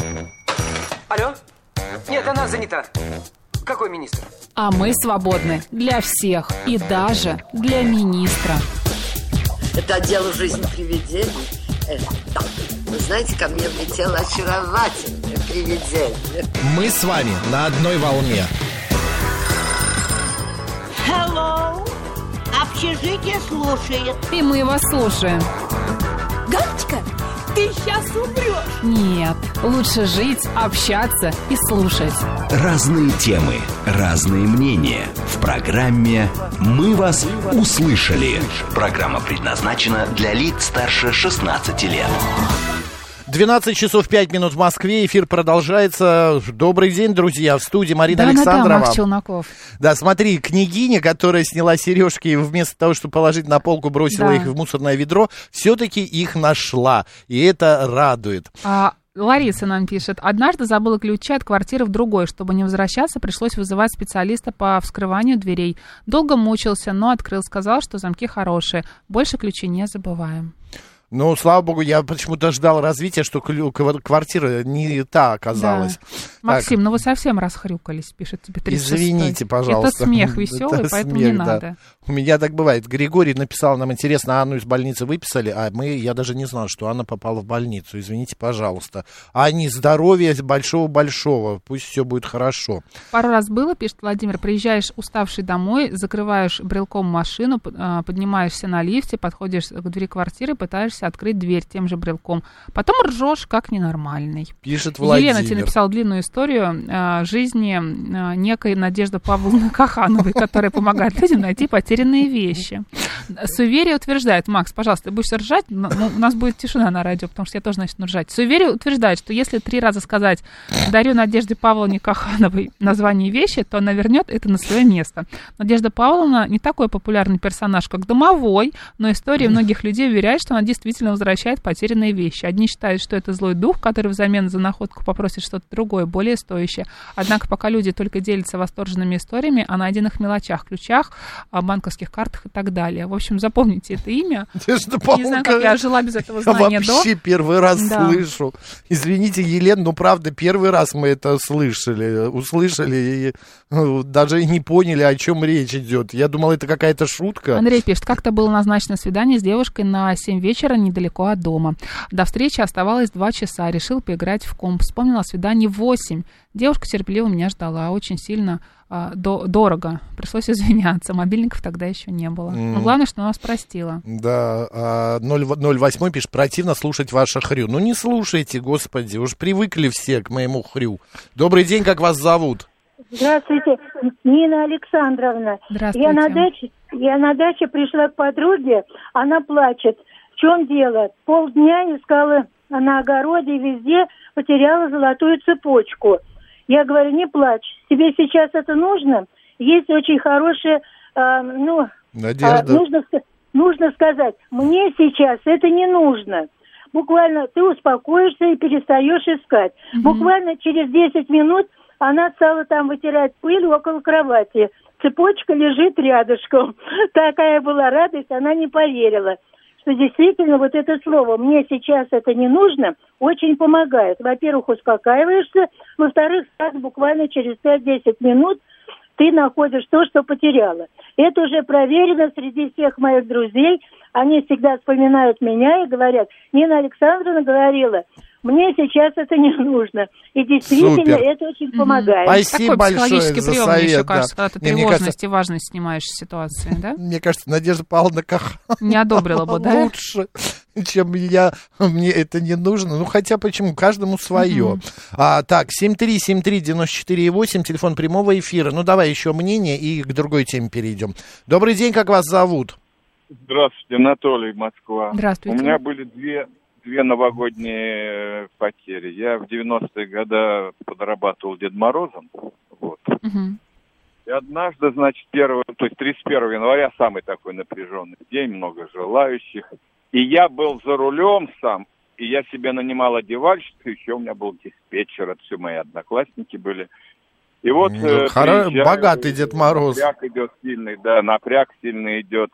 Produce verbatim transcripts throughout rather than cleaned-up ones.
Алло? Нет, она занята. Какой министр? А мы свободны для всех и даже для министра. Это отдел «Жизнь привидений». Э, так, вы знаете, ко мне влетело очаровательное привидение. Мы с вами на одной волне. Hello! Общежитие слушает. И мы вас слушаем. Галочка, ты сейчас умрешь. Нет, лучше жить, общаться и слушать. Разные темы, разные мнения. В программе «Мы вас услышали». Программа предназначена для лиц старше шестнадцати лет. двенадцать часов пять минут в Москве. Эфир продолжается. Добрый день, друзья. В студии Марина да, Александрова. Да, да, Макс Челноков. Да, смотри, княгиня, которая сняла сережки и вместо того, чтобы положить на полку, бросила да. их в мусорное ведро, все-таки их нашла. И это радует. А... Лариса нам пишет. Однажды забыла ключи от квартиры в другой. Чтобы не возвращаться, пришлось вызывать специалиста по вскрыванию дверей. Долго мучился, но открыл. Сказал, что замки хорошие. Больше ключи не забываем. Ну, слава богу, я почему-то ждал развития, что квартира не та оказалась. Да. Максим, так. ну вы совсем расхрюкались, пишет тебе тридцать шестой. Извините, пожалуйста. Это смех веселый, Это поэтому смех, не да. надо. У меня так бывает. Григорий написал нам, интересно, Анну из больницы выписали, а мы, я даже не знал, что Анна попала в больницу. Извините, пожалуйста. Ане здоровья большого-большого, пусть все будет хорошо. Пару раз было, пишет Владимир, приезжаешь уставший домой, закрываешь брелком машину, поднимаешься на лифте, подходишь к двери квартиры, пытаешься открыть дверь тем же брелком. Потом ржешь, как ненормальный. Пишет Владимир. Елена тебе написала длинную историю э, жизни э, некой Надежды Павловны Кахановой, которая помогает людям найти потерянные вещи. Суеверие утверждает, Макс, пожалуйста, ты будешь ржать, но, ну, у нас будет тишина на радио, потому что я тоже начну ржать. Суеверие утверждает, что если три раза сказать «дарю Надежде Павловне Кахановой» название вещи, то она вернет это на свое место. Надежда Павловна не такой популярный персонаж, как Домовой, но история многих людей уверяет, что она действительно возвращается потерянные вещи. Одни считают, что это злой дух, который взамен за находку попросит что-то другое, более стоящее. Однако пока люди только делятся восторженными историями о найденных мелочах, ключах, о банковских картах и так далее. В общем, запомните это имя. Не знаю, как я жила без этого знания до. Я вообще первый раз да. слышу. Извините, Елена, но правда, первый раз мы это слышали, услышали и ну, даже и не поняли, о чем речь идет. Я думал, это какая-то шутка. Андрей пишет, как-то было назначено свидание с девушкой на семь вечера недалеко от дома. До встречи оставалось два часа. Решил поиграть в комп. Вспомнила о свидании в восемь. Девушка терпеливо меня ждала. Очень сильно а, до, дорого. Пришлось извиняться. Мобильников тогда еще не было. Mm. Но главное, что она нас простила. Да. А, ноль восемь пишет, противно слушать ваше хрю. Ну не слушайте, господи. Уж привыкли все к моему хрю. Добрый день, как вас зовут? Здравствуйте, Нина Александровна. Здравствуйте. Я на даче, я на даче пришла к подруге. Она плачет. В чем дело? Полдня искала на огороде, везде потеряла золотую цепочку. Я говорю, не плачь, тебе сейчас это нужно? Есть очень хорошее, э, ну, Надежда. Э, нужно, нужно сказать, мне сейчас это не нужно. Буквально ты успокоишься и перестаешь искать. Mm-hmm. Буквально через десять минут она стала там вытирать пыль около кровати. Цепочка лежит рядышком. Такая была радость, она не поверила. Что действительно вот это слово «мне сейчас это не нужно» очень помогает. Во-первых, успокаиваешься, во-вторых, сразу буквально через пять-десять минут ты находишь то, что потеряла. Это уже проверено среди всех моих друзей. Они всегда вспоминают меня и говорят, Нина Александровна говорила, мне сейчас это не нужно. И действительно, Супер. Это очень помогает. Спасибо Такой психологический большое прием, за совет, еще да. кажется, когда ты не, тревожность кажется... и важность снимаешь с ситуации, да? Мне кажется, Надежда Павловна Каханова не одобрила бы, да? Лучше, чем я. Мне это не нужно. Ну, хотя почему? Каждому свое. Uh-huh. А, так, семь три семь три девять четыре восемь, телефон прямого эфира. Ну, давай еще мнение и к другой теме перейдем. Добрый день, как вас зовут? Здравствуйте, Анатолий, Москва. Здравствуйте. У меня были две... Две новогодние потери. Я в девяностые годы подрабатывал Дедом Морозом. Вот. Uh-huh. И однажды, значит, первого, то есть тридцать первого января самый такой напряженный день, много желающих. И я был за рулем сам, и я себе нанимал одевальщицу, еще у меня был диспетчер, это все мои одноклассники были. И вот... Ну, хоро... Богатый Дед Мороз. Напряг идет сильный, да, напряг сильный идет.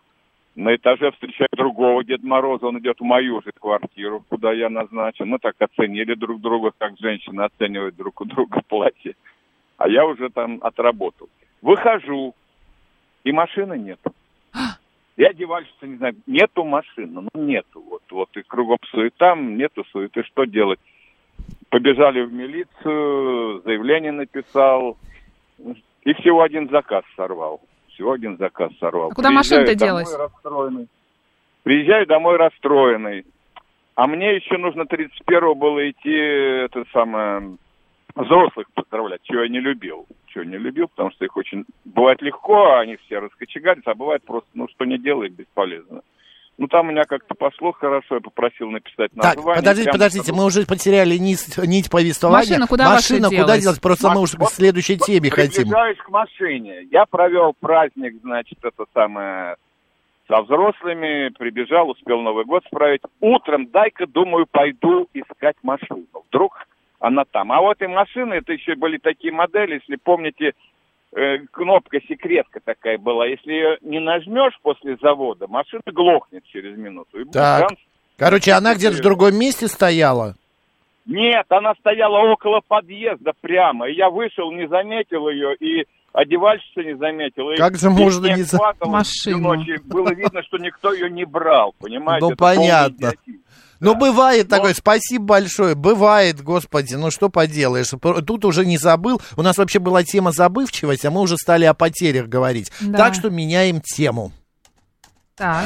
На этаже встречаю другого Деда Мороза, он идет в мою же квартиру, куда я назначен. Мы так оценили друг друга, как женщины оценивают друг у друга платье. А я уже там отработал. Выхожу, и машины нет. Я одевальщица, не знаю, нету машины, ну нету. Вот, вот и кругом суета, нету суеты, что делать? Побежали в милицию, заявление написал, и всего один заказ сорвал. Всего один заказ сорвал. А куда машина-то делась? Расстроенный. Приезжаю домой расстроенный. А мне еще нужно тридцать первого было идти, это самое, взрослых поздравлять, чего я не любил. Чего не любил, потому что их очень... Бывает легко, они все раскочегарятся, а бывает просто, ну, что не делает, бесполезно. Ну, там у меня как-то пошло хорошо, я попросил написать название. Так, подождите, прямо... подождите, мы уже потеряли нить, нить повествования. Машина куда Машина ваша куда делась? делать? Просто Маш... мы уже вот, к следующей вот, теме хотим. Приближаюсь к машине. Я провел праздник, значит, это самое... со взрослыми, прибежал, успел Новый год справить. Утром, дай-ка, думаю, пойду искать машину. Вдруг она там. А вот и машины, это еще были такие модели, если помните, э, кнопка секретка такая была. Если ее не нажмешь после завода, машина глохнет через минуту. И Так, шанс... короче, она где-то в другом месте стояла? Нет, она стояла около подъезда прямо. И я вышел, не заметил ее, и одевальщица не заметила. Как же можно не заметить машину? Было видно, что никто ее не брал, понимаете? Ну, понятно. Ну, бывает Но... такое, спасибо большое, бывает, господи, ну что поделаешь, тут уже не забыл, у нас вообще была тема забывчивость, а мы уже стали о потерях говорить, да. Так что меняем тему. Так.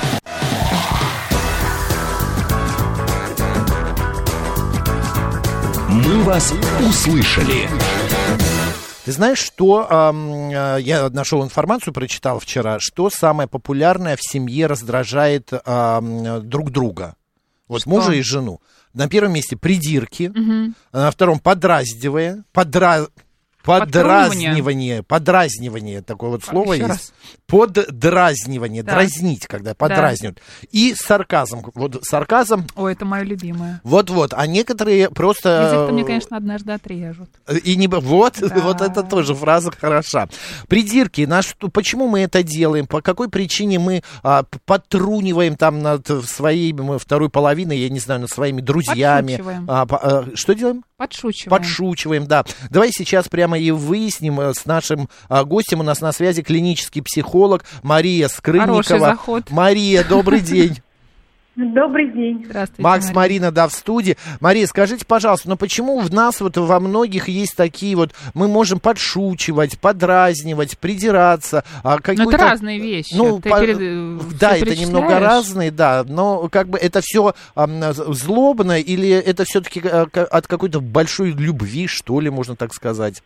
Мы вас услышали. Ты знаешь, что э, я нашел информацию, прочитал вчера, что самое популярное в семье раздражает э, друг друга? Вот что? Мужа и жену. На первом месте придирки, угу. На втором подраздивая, подра... подразнивание, подразнивание, такое вот слово есть. Раз. Поддразнивание, да. Дразнить, когда подразнивают. Да. И сарказм. Вот сарказм. Ой, это мое любимое. Вот-вот. А некоторые просто... Язык-то мне, конечно, однажды отрежут. И не... Вот, да. Вот это тоже фраза хороша. Придирки. На что... Почему мы это делаем? По какой причине мы а, подтруниваем там над своей второй половиной, я не знаю, над своими друзьями? Подшучиваем. А, по, а, что делаем? Подшучиваем. Подшучиваем, да. Давай сейчас прямо и выясним с нашим а, гостем. У нас на связи клинический психолог Мария Скрынникова. Хороший заход. Мария, добрый день. Добрый день. Здравствуйте, Макс, Мария. Марина, да, в студии. Мария, скажите, пожалуйста, ну почему в нас вот во многих есть такие вот, мы можем подшучивать, подразнивать, придираться. А но это разные вещи. Ну, Ты по... перед... Да, это немного разные, да, но как бы это все а, злобно или это все-таки а, от какой-то большой любви, что ли, можно так сказать?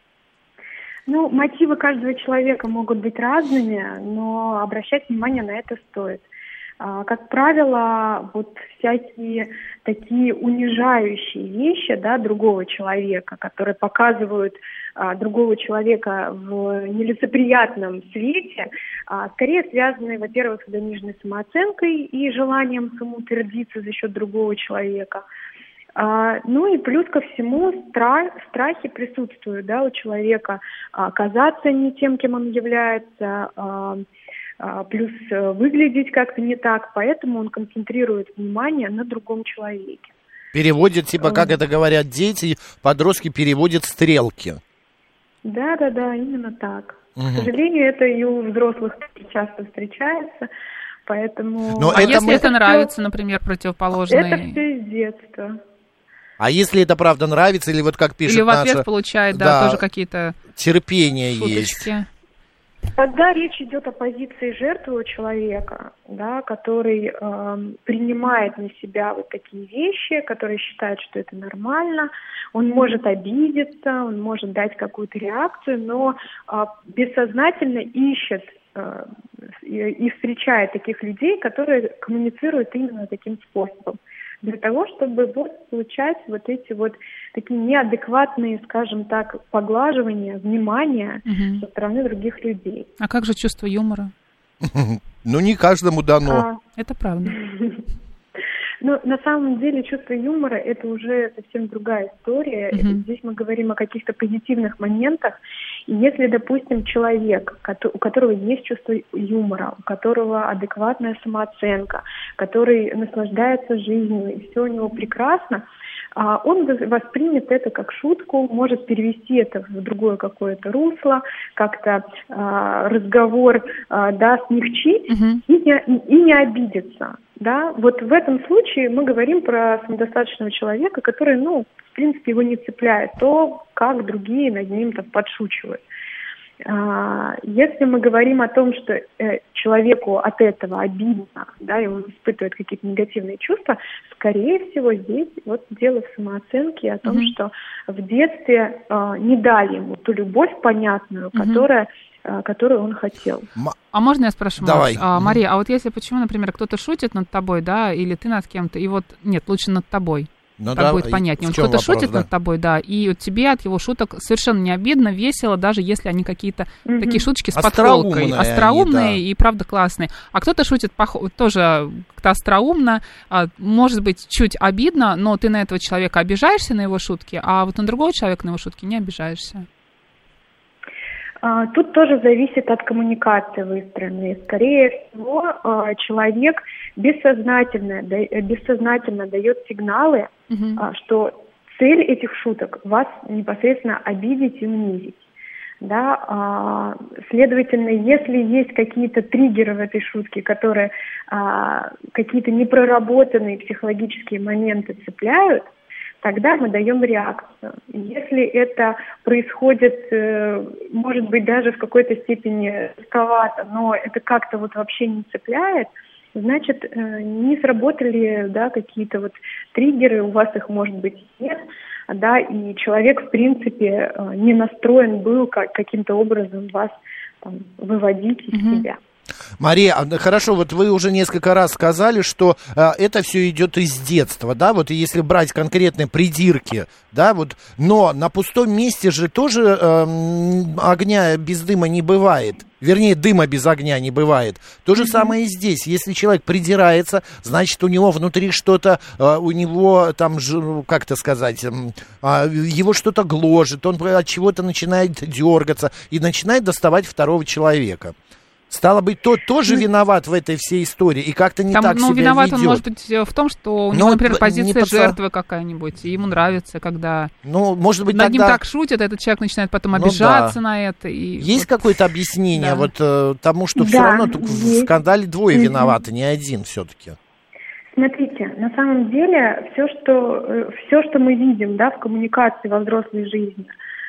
Ну, мотивы каждого человека могут быть разными, но обращать внимание на это стоит. А, как правило, вот всякие такие унижающие вещи, да, другого человека, которые показывают а, другого человека в нелицеприятном свете, а, скорее связаны, во-первых, с заниженной самооценкой и желанием самоутвердиться за счет другого человека. А, ну и плюс ко всему страх, страхи присутствуют, да, у человека а, казаться не тем, кем он является, а, а, плюс выглядеть как-то не так, поэтому он концентрирует внимание на другом человеке. Переводит, типа, как это говорят дети, подростки переводят стрелки. Да-да-да, именно так. Угу. К сожалению, это и у взрослых часто встречается, поэтому... Но а это если мы... это нравится, например, противоположный... Это все из детства. А если это правда нравится, или вот как пишет или в ответ наша... получает, да, да, тоже какие-то терпение шуточки. Есть. Когда речь идет о позиции жертвы у человека, да, который э, принимает на себя вот такие вещи, который считает, что это нормально, он может обидеться, он может дать какую-то реакцию, но э, бессознательно ищет э, и встречает таких людей, которые коммуницируют именно таким способом. Для того, чтобы вот получать вот эти вот такие неадекватные, скажем так, поглаживания, внимания угу. со стороны других людей. А как же чувство юмора? Ну, не каждому дано. Это правда. Ну, на самом деле, чувство юмора – это уже совсем другая история. Mm-hmm. Это, здесь мы говорим о каких-то позитивных моментах. И если, допустим, человек, у которого есть чувство юмора, у которого адекватная самооценка, который наслаждается жизнью, и все у него прекрасно, он воспримет это как шутку, может перевести это в другое какое-то русло, как-то э, разговор э, да, смягчить uh-huh. и, не, и не обидеться. Да? Вот в этом случае мы говорим про самодостаточного человека, который, ну, в принципе, его не цепляет то, как другие над ним там подшучивают. Если мы говорим о том, что э, человеку от этого обидно, да, и он испытывает какие-то негативные чувства, скорее всего, здесь вот дело в самооценке, о том, mm-hmm. что в детстве э, не дали ему ту любовь понятную, mm-hmm. которая, э, которую он хотел. А можно я спрошу, Давай. А, Мария, а вот если почему, например, кто-то шутит над тобой, да, или ты над кем-то, и вот, нет, лучше над тобой, ну, так да, будет понятнее. Вот кто-то вопрос, шутит да? над тобой, да, и вот тебе от его шуток совершенно не обидно, весело, даже если они какие-то mm-hmm. такие шуточки с подколкой, остроумные они, да. и правда классные. А кто-то шутит пох... тоже как-то остроумно, а, может быть, чуть обидно, но ты на этого человека обижаешься, на его шутки, а вот на другого человека на его шутки не обижаешься. Тут тоже зависит от коммуникации выстроенной. Скорее всего, человек бессознательно, бессознательно дает сигналы, uh-huh. что цель этих шуток вас непосредственно обидеть и унизить. Да? Следовательно, если есть какие-то триггеры в этой шутке, которые какие-то непроработанные психологические моменты цепляют, тогда мы даем реакцию. Если это происходит, может быть, даже в какой-то степени рисковато, но это как-то вот вообще не цепляет, значит, не сработали, да, какие-то вот триггеры, у вас их, может быть, нет, да, и человек, в принципе, не настроен был как, каким-то образом вас там, выводить из mm-hmm. себя. Мария, хорошо, вот вы уже несколько раз сказали, что э, это все идет из детства, да, вот если брать конкретные придирки, да, вот, но на пустом месте же тоже э, огня без дыма не бывает, вернее, дыма без огня не бывает. То же mm-hmm. самое и здесь, если человек придирается, значит, у него внутри что-то, э, у него там, как-то сказать, э, его что-то гложет, он от чего-то начинает дергаться и начинает доставать второго человека. Стало быть, тот тоже виноват в этой всей истории и как-то не Там, так ну, себя виноват ведет. он, может быть, в том, что у него, Но например, позиция подса... жертвы какая-нибудь, и ему нравится, когда ну, может быть, над тогда... ним так шутят, этот человек начинает потом ну, обижаться да. на это. И есть вот... какое-то объяснение да. вот э, тому, что да, все равно в есть. скандале двое mm-hmm. виноваты, не один все-таки? Смотрите, на самом деле все, что, все, что мы видим, да, в коммуникации во взрослой жизни,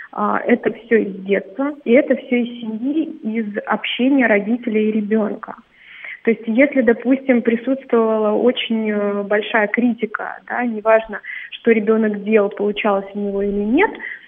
это все из детства, и это все из семьи, из общения родителей и ребенка. То есть, если, допустим, присутствовала очень большая критика, да, неважно, что ребенок делал, получалось у него или нет,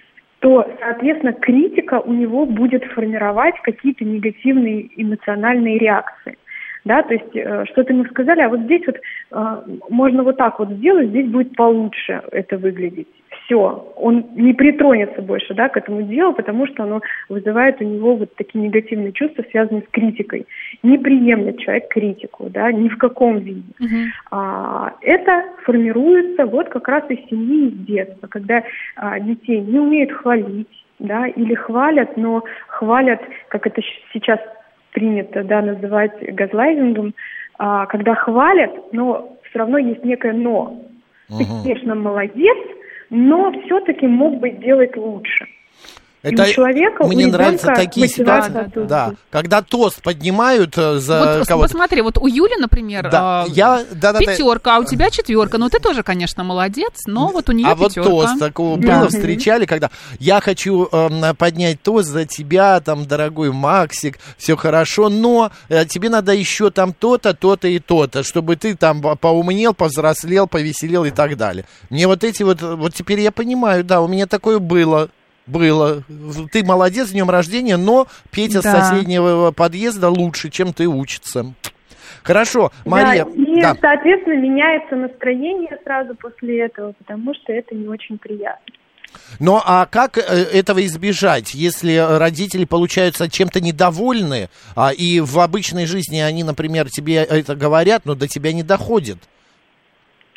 то, соответственно, критика у него будет формировать какие-то негативные эмоциональные реакции. Да, то есть э, что-то ему сказали, а вот здесь вот э, можно вот так вот сделать, здесь будет получше это выглядеть. Все, он не притронется больше, да, к этому делу, потому что оно вызывает у него вот такие негативные чувства, связанные с критикой. Не приемлет человек критику, да, ни в каком виде. Uh-huh. А, это формируется вот как раз из семьи, из детства, когда а, детей не умеют хвалить, да, или хвалят, но хвалят, как это сейчас принято, да, называть газлайтингом, а, когда хвалят, но все равно есть некое «но». Ты, uh-huh. конечно, молодец, но все-таки мог бы делать лучше. Это у человека, мне у нравятся такие ситуации, да, да, когда тост поднимают за вот, кого-то. Посмотри, вот у Юли, например, да, э, я, да, да, пятерка, да. А у тебя четверка. Ну, ты тоже, конечно, молодец, но вот у нее а пятерка. А вот тост такого да. было, встречали, когда я хочу э, поднять тост за тебя, там, дорогой Максик, все хорошо, но э, тебе надо еще там то-то, то-то и то-то, чтобы ты там поумнел, повзрослел, повеселел и так далее. Мне вот эти вот, вот теперь я понимаю, да, у меня такое было. Было. Ты молодец, с днем рождения, но Петя да. с соседнего подъезда лучше, чем ты учится. Хорошо, Мария. Да, и, да. соответственно, меняется настроение сразу после этого, потому что это не очень приятно. Ну, а как этого избежать, если родители, получаются, чем-то недовольны, а, и в обычной жизни они, например, тебе это говорят, но до тебя не доходит?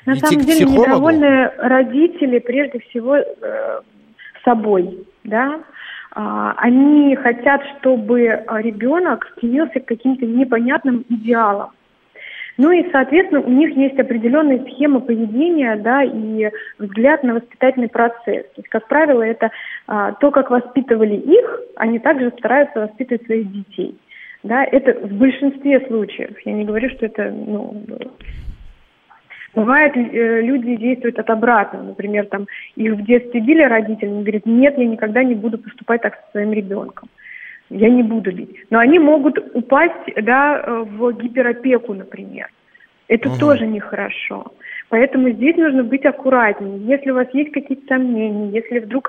На Идти самом к деле психологу? недовольны родители прежде всего э, собой, да. А, они хотят, чтобы ребенок стремился к каким-то непонятным идеалам. Ну и, соответственно, у них есть определенная схема поведения, да, и взгляд на воспитательный процесс. То есть, как правило, это а, то, как воспитывали их, они также стараются воспитывать своих детей. Да, это в большинстве случаев. Я не говорю, что это, ну, бывает, э, люди действуют от обратного. Например, там, их в детстве били родители, они говорят, нет, я никогда не буду поступать так со своим ребенком. Я не буду бить. Но они могут упасть, да, в гиперопеку, например. Это угу. тоже нехорошо. Поэтому здесь нужно быть аккуратнее. Если у вас есть какие-то сомнения, если вдруг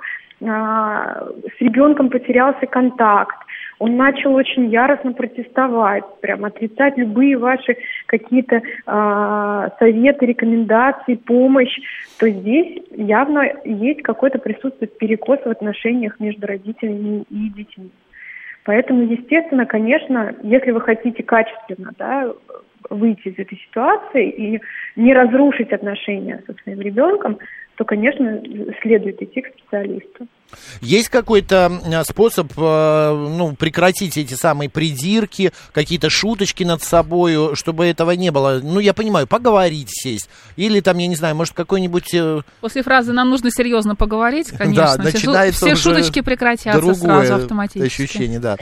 а, с ребенком потерялся контакт, он начал очень яростно протестовать, прям отрицать любые ваши какие-то а, советы, рекомендации, помощь, то здесь явно есть какой-то присутствует перекос в отношениях между родителями и детьми. Поэтому, естественно, конечно, если вы хотите качественно, да, выйти из этой ситуации и не разрушить отношения со своим ребенком, то, конечно, следует идти к специалисту. Есть какой-то способ, ну, прекратить эти самые придирки, какие-то шуточки над собой, чтобы этого не было? Ну, я понимаю, поговорить, сесть. Или там, я не знаю, может, какой-нибудь... После фразы «нам нужно серьезно поговорить», конечно, да, все, все шуточки прекратятся сразу автоматически. Ощущение, да.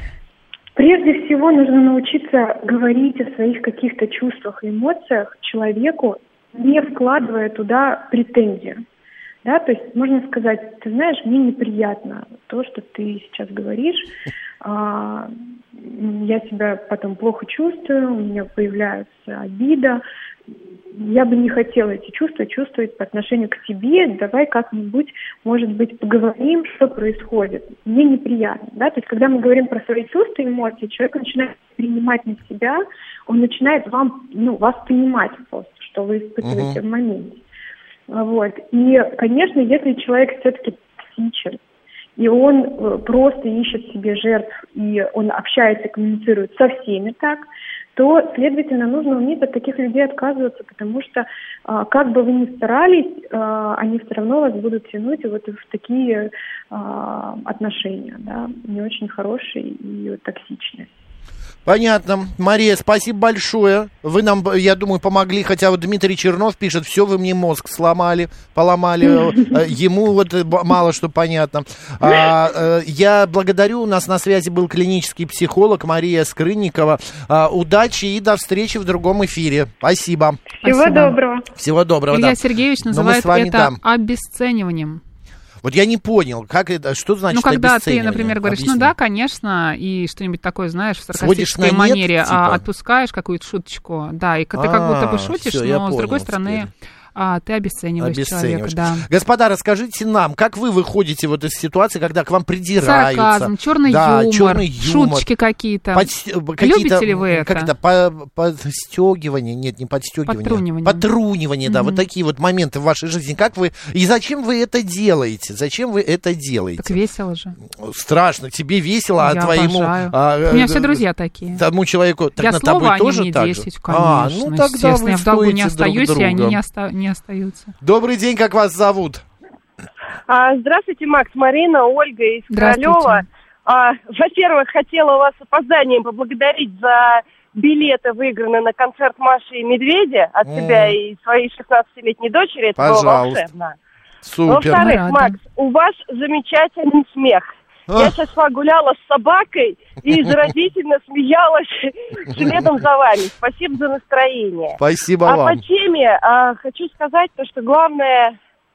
Прежде всего нужно научиться говорить о своих каких-то чувствах и эмоциях человеку, не вкладывая туда претензию. Да, то есть можно сказать, ты знаешь, мне неприятно то, что ты сейчас говоришь, а, я себя потом плохо чувствую, у меня появляется обида, я бы не хотела эти чувства чувствовать по отношению к тебе, давай как-нибудь, может быть, поговорим, что происходит, мне неприятно. Да? То есть когда мы говорим про свои чувства и эмоции, человек начинает принимать на себя, он начинает вам, ну, вас понимать просто, что вы испытываете uh-huh. в моменте. Вот. И, конечно, если человек все-таки токсичен, и он просто ищет себе жертв, и он общается, коммуницирует со всеми так, то, следовательно, нужно уметь от таких людей отказываться, потому что, как бы вы ни старались, они все равно вас будут тянуть вот в такие отношения, да, не очень хорошие и токсичные. Понятно. Мария, спасибо большое. Вы нам, я думаю, помогли. Хотя вот Дмитрий Чернов пишет, все, вы мне мозг сломали, поломали. Ему вот мало что понятно. Я благодарю. У нас на связи был клинический психолог Мария Скрынникова. Удачи и до встречи в другом эфире. Спасибо. Всего доброго. Всего доброго. Илья да. Сергеевич называет это да. обесцениванием. Вот я не понял, как это, что значит ну, когда обесценивание? Ты, например, говоришь, Объясни. ну да, конечно, и что-нибудь такое, знаешь, в саркастической манере, нет, типа? а отпускаешь какую-то шуточку, да, и ты а, как будто бы шутишь, всё, но с другой стороны... А, ты обесцениваешь, обесцениваешь человека, да. Господа, расскажите нам, как вы выходите вот из ситуации, когда к вам придираются? Сарказм, черный, да, юмор, черный юмор, шуточки какие-то. Под, какие-то Любите ли вы это? Как это? По, подстегивание, нет, не подстегивание. Подтрунивание. Подтрунивание, да, mm-hmm. вот такие вот моменты в вашей жизни. Как вы, и зачем вы это делаете? Зачем вы это делаете? Так весело же. Страшно, тебе весело, а Я твоему... А, У меня все друзья такие. Тому человеку, так я на слово, тобой они тоже мне так десять, же? конечно, а, ну тогда вы я в долгу не остаюсь, друг и они не, оста- не остаются. Добрый день, как вас зовут? А, здравствуйте, Макс, Марина, Ольга из Королева. А, во-первых, хотела вас с опозданием поблагодарить за билеты, выигранные на концерт Маши и Медведя от mm. себя и своей шестнадцатилетней дочери. Это Пожалуйста. было волшебно. Супер. Во-вторых, Рада. Макс, у вас замечательный смех. А? Я сейчас шла гуляла с собакой и заразительно смеялась следом за вами. Спасибо за настроение. Спасибо а вам. А по теме а, хочу сказать то, что главное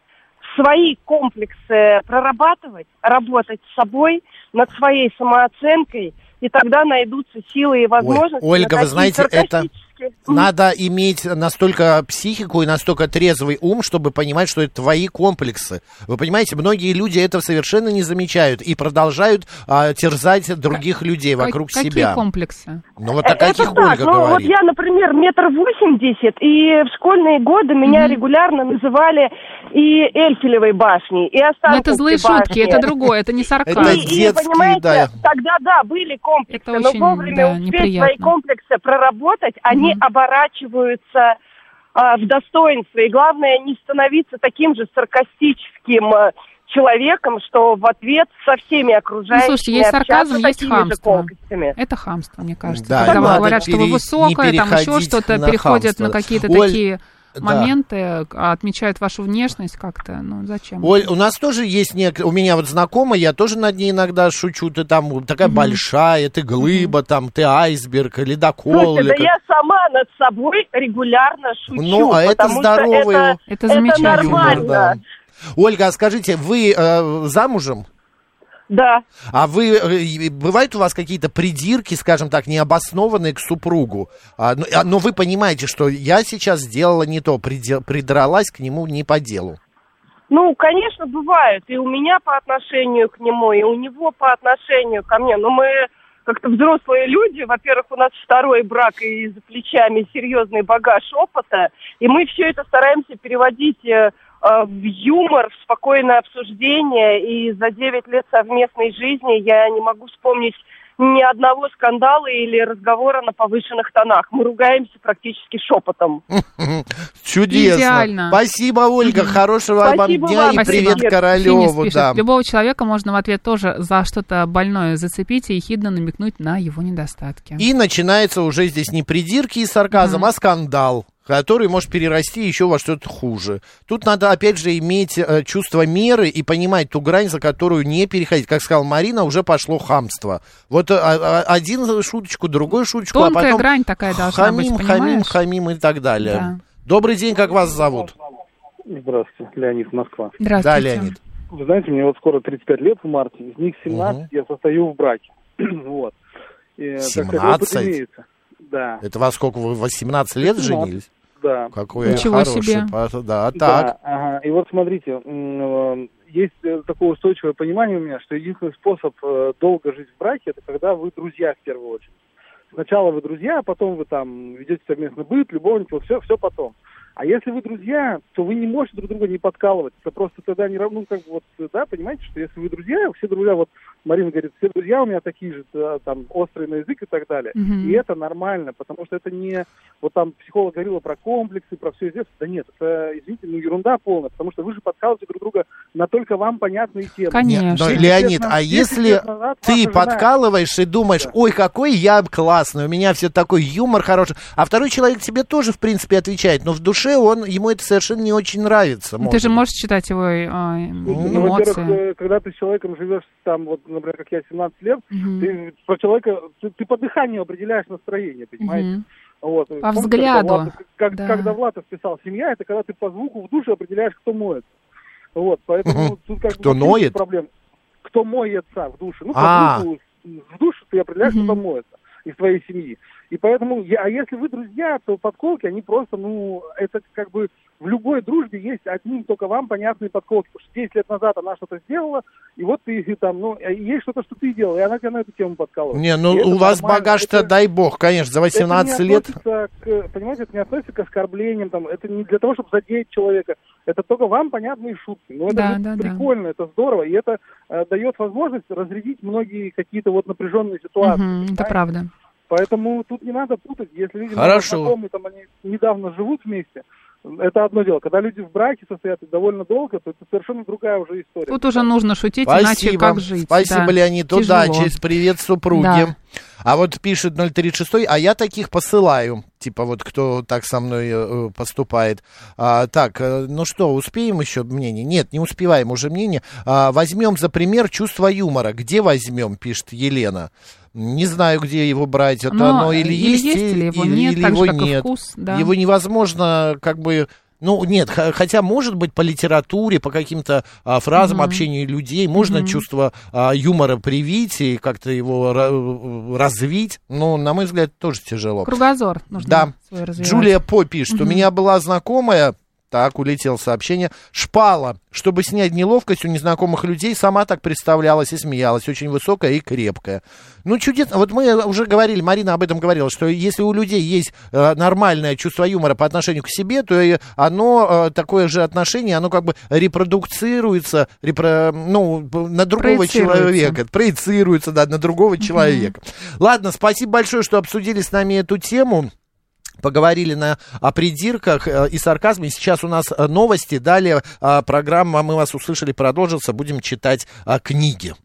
свои комплексы прорабатывать, работать с собой, над своей самооценкой, и тогда найдутся силы и возможности. Ой, Ольга, вы знаете, это Mm-hmm. надо иметь настолько психику и настолько трезвый ум, чтобы понимать, что это твои комплексы. Вы понимаете, многие люди этого совершенно не замечают и продолжают а, терзать других как, людей вокруг какие себя. Какие комплексы? Ну вот о каких это Ольга так. Ну, говорит. вот я, например, метр восемьдесят, и в школьные годы меня mm-hmm. регулярно называли и Эльфелевой башней, и Останкинской Но это злые башней. шутки, это другое, это не сарказм. Это и, детские, и, понимаете, да. тогда, да, были комплексы, это но очень, вовремя да, успеть неприятно. свои комплексы проработать, они mm-hmm. оборачиваются а, в достоинстве. И главное, не становиться таким же саркастическим а, человеком, что в ответ со всеми окружающими ну, слушайте, есть сарказм, есть хамство. Это хамство, мне кажется. Да, когда говорят, пере... что вы высокая, там еще что-то, переходят хамство. На какие-то Оль... такие... моменты, да. Отмечают вашу внешность как-то, ну зачем? Оль, у нас тоже есть, нек... у меня вот знакомая, я тоже над ней иногда шучу, ты там такая mm-hmm. большая, ты глыба, mm-hmm. там, ты айсберг, ледокол. Слушайте, да как... я сама над собой регулярно шучу. Ну, а это здоровый... Это, это замечательно. Это нормально. Юмор, да. Ольга, а скажите, вы э, замужем? Да. А вы, бывают у вас какие-то придирки, скажем так, необоснованные к супругу? А, но, но вы понимаете, что я сейчас сделала не то, придралась к нему не по делу. Ну, конечно, бывает. И у меня по отношению к нему, и у него по отношению ко мне. Но мы как-то взрослые люди. Во-первых, у нас второй брак, и за плечами серьезный багаж опыта. И мы все это стараемся переводить... в юмор, в спокойное обсуждение, и за девять лет совместной жизни я не могу вспомнить ни одного скандала или разговора на повышенных тонах. Мы ругаемся практически шепотом. Чудесно. Идеально. Спасибо, Ольга, хорошего вам дня и привет Королеву. Да. Любого человека можно в ответ тоже за что-то больное зацепить и ехидно намекнуть на его недостатки. И начинается уже здесь не придирки и сарказм, а скандал, который может перерасти еще во что-то хуже. Тут надо, опять же, иметь э, чувство меры и понимать ту грань, за которую не переходить. Как сказала Марина, уже пошло хамство. Вот э, э, один шуточку, другой шуточку, тонкая а потом грань такая должна хамим, быть, хамим, хамим и так далее. Да. Добрый день, как вас зовут? Здравствуйте, Леонид, Москва. Здравствуйте. Да, Леонид. Вы знаете, мне вот скоро тридцать пять лет в марте, из них семнадцать угу. я состою в браке. Вот. И, семнадцать? Да. Это во сколько, вы восемнадцать лет женились? Да. Какой Ничего хороший, себе. Да, так. Да, ага. И вот смотрите, есть такое устойчивое понимание у меня, что единственный способ долго жить в браке, это когда вы друзья в первую очередь. Сначала вы друзья, а потом вы там ведете совместный быт, любовники, вот все, все потом. А если вы друзья, то вы не можете друг друга не подкалывать. Это просто тогда не равно, ну, как бы вот, да, понимаете, что если вы друзья, все друзья, вот Марина говорит, все друзья у меня такие же, да, там, острые на язык и так далее. Mm-hmm. И это нормально, потому что это не, вот там психолог говорила про комплексы, про все здесь. Да нет, это, извините, ну, ерунда полная, потому что вы же подкалываете друг друга на только вам понятные темы. Конечно. Но, Леонид, а если ты подкалываешь и думаешь, ой, какой я классный, у меня все такой юмор хороший, а второй человек тебе тоже, в принципе, отвечает, но в душе он, ему это совершенно не очень нравится. Ты же можешь читать его э, эмоции. Ну, во-первых, когда ты с человеком живешь там, вот, например, как я, семнадцать лет, mm-hmm. ты про человека, ты, ты по дыханию определяешь настроение, понимаете? Mm-hmm. Вот. По Помните, взгляду. Влад, как, да. Когда Влад писал «семья», это когда ты по звуку в душе определяешь, кто моется. Вот, поэтому mm-hmm. тут как кто бы ноет? Проблем. Кто моется в душе. Ну, А-а-а. по звуку в душе ты определяешь, mm-hmm. кто моется из твоей семьи. И поэтому, я, а если вы друзья, то подколки, они просто, ну, это как бы в любой дружбе есть одним только вам понятные подколки. Потому что десять лет назад она что-то сделала, и вот ты там, ну, есть что-то, что ты делал, и она тебя на эту тему подкалывает. Не, ну, у вас багаж-то, это, дай бог, конечно, за восемнадцать лет. К, понимаете, это не относится к оскорблениям, там, это не для того, чтобы задеть человека, это только вам понятные шутки. Ну, это да, да, прикольно, да. Это здорово, и это э, дает возможность разрядить многие какие-то вот напряженные ситуации. Угу, это правда. Поэтому тут не надо путать, если люди знакомые, там они недавно живут вместе, это одно дело. Когда люди в браке состоят довольно долго, то это совершенно другая уже история. Тут уже нужно шутить, Спасибо. Иначе как жить. Спасибо, да. Леонид, Тяжело. удачи, привет супруге. Да. А вот пишет ноль тридцать шесть, а я таких посылаю, типа вот кто так со мной э, поступает. А, так, э, ну что, успеем еще мнение? Нет, не успеваем уже мнение. А, возьмем за пример чувство юмора. Где возьмем, пишет Елена. Не знаю, где его брать. Это оно или, или есть, есть, или его или, нет. Или его, нет. Вкус, да. Его невозможно как бы... Ну, нет, хотя, может быть, по литературе, по каким-то а, фразам, mm-hmm. общению людей можно mm-hmm. чувство а, юмора привить и как-то его ра- развить, но, на мой взгляд, тоже тяжело. Кругозор нужно да. свой развивать. Джулия По пишет, mm-hmm. у меня была знакомая, так, улетело сообщение, шпала, чтобы снять неловкость у незнакомых людей, сама так представлялась и смеялась, очень высокая и крепкая. Ну, чудесно, вот мы уже говорили, Марина об этом говорила, что если у людей есть э, нормальное чувство юмора по отношению к себе, то и оно, э, такое же отношение, оно как бы репродуцируется, репро, ну, на другого человека, проецируется, да, на другого mm-hmm. человека. Ладно, спасибо большое, что обсудили с нами эту тему. Поговорили на, о придирках э, и сарказме. Сейчас у нас новости. Далее э, программа «Мы вас услышали» продолжится. Будем читать э, книги.